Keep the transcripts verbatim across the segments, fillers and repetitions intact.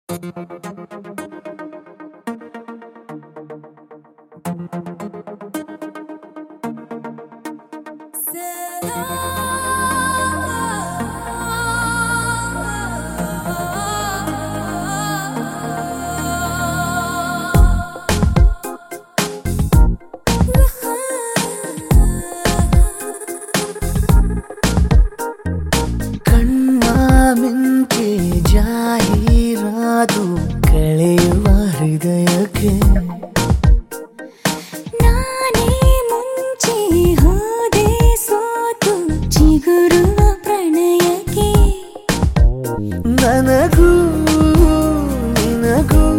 ಜಾಹೀರಾತು ಕಳೆಯುವ ಹೃದಯಕ್ಕೆ ನಾನೇ ಮುಂಚೆ ಹೋದೆ ಸೋತು ಚಿಗುರುವ ಪ್ರಣಯಕ್ಕೆ ನನಗೂ ನಿನಗೂ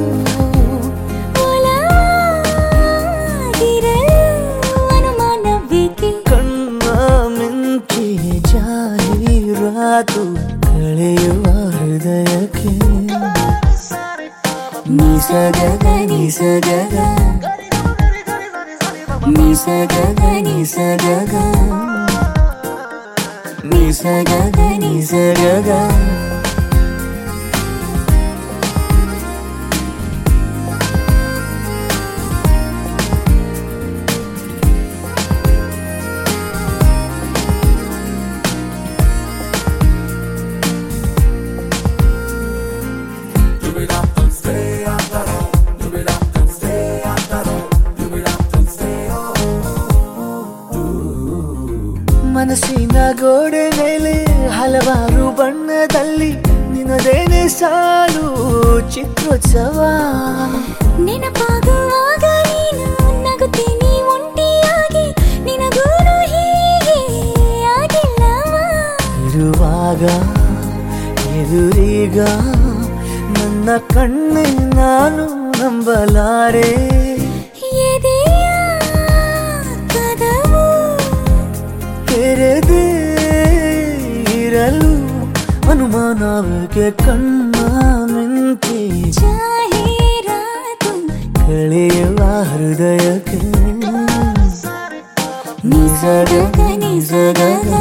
ಒಲವಾಗಿರಲು ಅನುಮಾನಬೇಕೆ ಕಣ್ಣ ಮಿಂಚಿ ಜಾಹೀರಾತು ಕಳೆಯುವ ಹೃದಯಕ್ಕೆ ನಿಸಗಗ ನಿಸಗಗ ನಿಸಗಗ ನಿಸಗಗ ನಿಸಗಗ ನಿಸಗಗ ಮನಸ್ಸಿನ ಗೋಡೆ ಮೇಲೆ ಹಲವಾರು ಬಣ್ಣದಲ್ಲಿ ನಿನ್ನದೇನೆ ಸಾಲು ಚಿತ್ರೋತ್ಸವ ನೆನಪಾಗುವಾಗ ನೀನು ನಗುತ್ತೀನಿ ಒಂಟಿಯಾಗಿ ನಿನಗೂನು ಹೀಗೆ ಆಗಿಲ್ಲವಾ ಇರುವಾಗ ಎದುರೀಗ ನನ್ನ ಕಣ್ಣೆ ನಾನು ನಂಬಲಾರೆ ಎದೆಯ ಕದವು ತೆರೆದೇ ಇರಲು ಅನುಮಾನಕ್ಕೆ ಕಣ್ಣ ಮಿಂಚಿ ಜಾಹೀರಾತು ಕಳೆಯುವ ಹೃದಯಕ್ಕೆ ನಿಸಗಗ ನಿಸಗಗ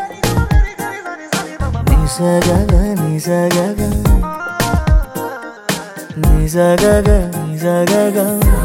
ನಿಸಗಗ ನಿಸಗಗ ನಿಸಗಗ ನಿಸಗಗ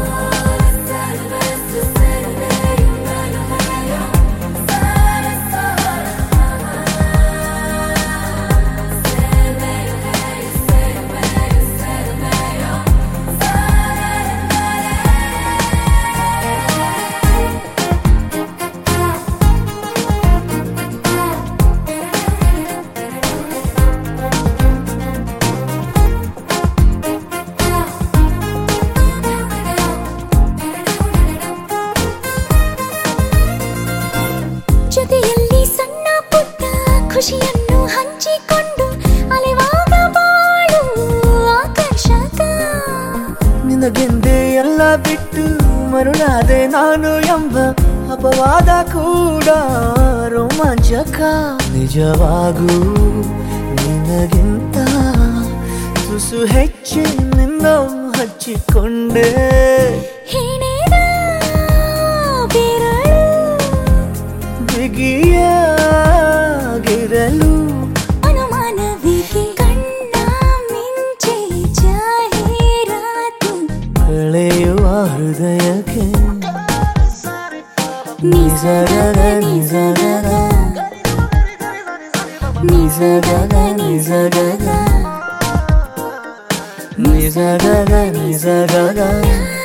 ಜೊತೆಯಲ್ಲಿ ಸಣ್ಣ ಪುಟ್ಟ ಖುಷಿಯನ್ನು ಹಂಚಿಕೊಂಡು ಅಲೆವಾಗ ಬಾಳು ಆಕರ್ಷಕ ನಿನಗೆಂದೇ ಎಲ್ಲ ಬಿಟ್ಟು ಮರುಳಾದೆ ನಾನು ಎಂಬ ಅಪವಾದ ಕೂಡ ರೋಮಾಂಚಕ ನಿಜವಾಗೂ ನಿನಗಿಂತ ತುಸು ಹೆಚ್ಚು ನಿನ್ನ ಹಚ್ಚಿಕೊಂಡೆ ಹೆಣೆದ ಬೆರಳು ಬಿಗಿಯಾಗಿರಲು ಅನುಮಾನವಿದೆ ಕಣ್ಣ ಮಿಂಚೆ ಜಾಹೀರಾತು ಕಳೆಯುವ ಹೃದಯಕ್ಕೆ ನಿಸಗಗ ನಿಸಗಗ ನಿಸಗಗ ನಿಸಗಗ ನಿಸಗಗ ನಿಸಗಗ